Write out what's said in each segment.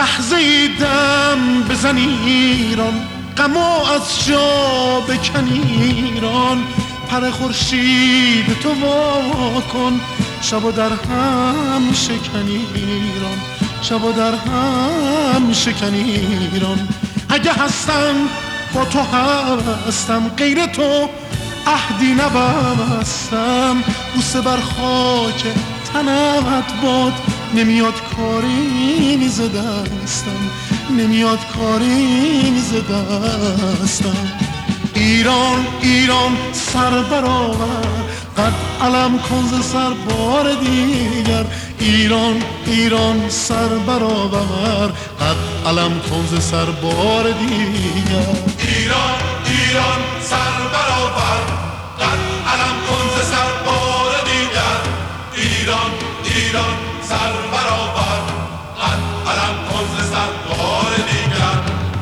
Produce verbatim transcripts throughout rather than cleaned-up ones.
لحظه ای دم بزن ایران، غم از جا بکن ایران. پر خورشید تو وا کن، شب و در هم شکن ایران، شب و در هم شکن ایران. اگه هستم با تو هستم، غیر تو عهدی نبستم. بوسه بر خاک تنت باد، نمیاد کاری ز دستم، نمیاد کاری ز دستم. ایران ایران سر برآور، قد علم کن ز سر بار دیگر. ایران ایران سر برآور، قد علم کن ز سر بار دیگر. ایران ایران سر برآور، قد علم کن ز سر بار دیگر. ایران ایران سر برآور، قد علم کن ز سر بار دیگر.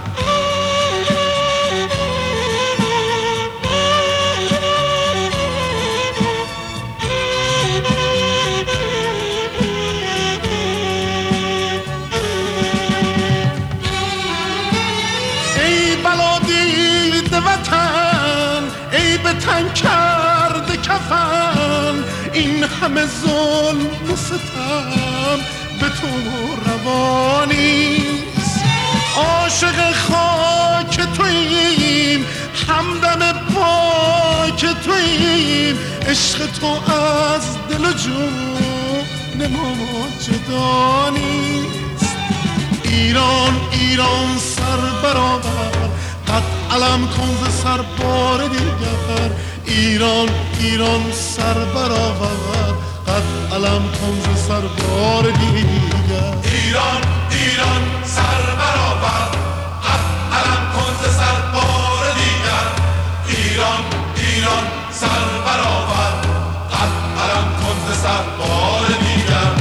وطن ای به تن کرده کفن، این همه ظلم و ستم به تو روا نیست. عاشق خاک توییم، همدم پاک توییم. عشق تو از دل و جون ما جدا نیست. ایران ایران سر برآور، قد علم کن ز سر بار دیگر. ایران ایران سر برآور، قد علم کن ز سر بار دیگر. ایران ایران سر برآور، قد علم کن ز سر بار دیگر. ایران ایران سر برآور، قد علم کن ز سر بار دیگر.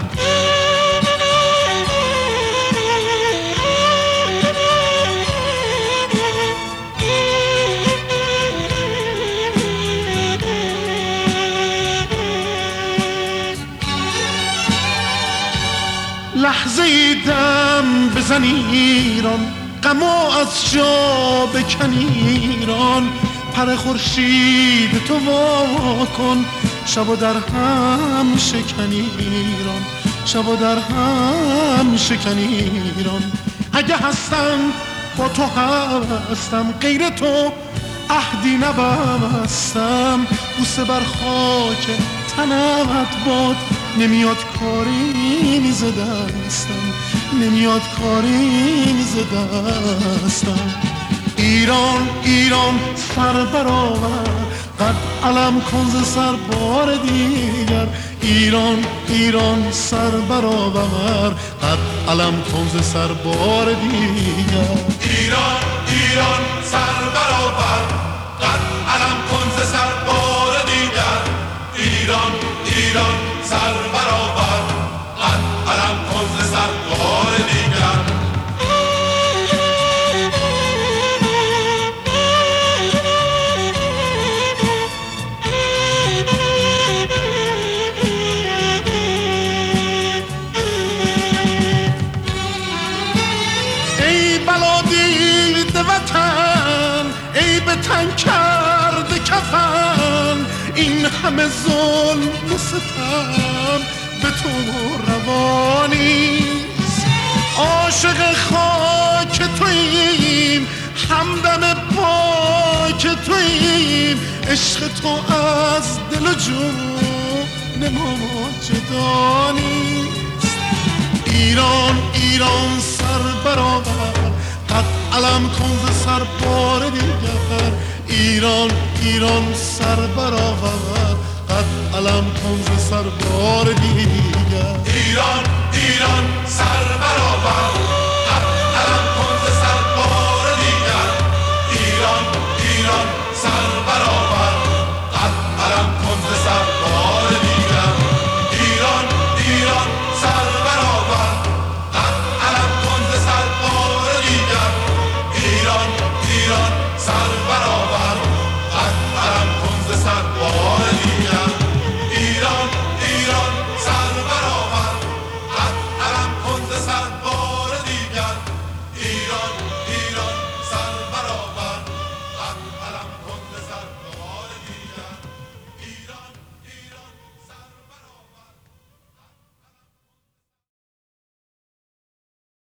لحظه ای دم بزن ایران، غم از جا بکن ایران. پر خورشید تو وا کن، شب و در هم شکن ایران، شب و در هم شکن ایران. اگه هستم با تو هستم، غیر تو عهدی نبستم. بوسه بر خاک تنت باد، نمیاد کاری ز دستم، نمیاد کاری ز دستم. ایران ایران سر برآور، قد علم کن ز سر بار دیگر. ایران ایران سر برآور، قد علم کن ز سر بار دیگر. ایران ایران سر برآور، قد علم کن ز سر بار دیگر. ایران ایران سر برآور، قد علم کن ز سر بار دیگر. ای بلا دید وطن، ای به تن کرده کفن. این همه ظلم و ستم به تو روا نیست. عاشق خاک توییم، همدم پاک توییم. عشق تو از دل و جون ما جدا نیست. ایران ایران سر برآور، قد علم کن ز سر بار دیگر. ایران ایران سر برآور، قد علم کن ز سر بار دیگر. ایران ایران سر برآور، قد علم کن ز سر بار دیگر. ایران ایران سر برآور، قد علم کن ز سر بار دیگر. ایران ایران سر برآور، قد علم کن ز سر بار دیگر. ایران ایران سر برآور، قد علم کن ز سر بار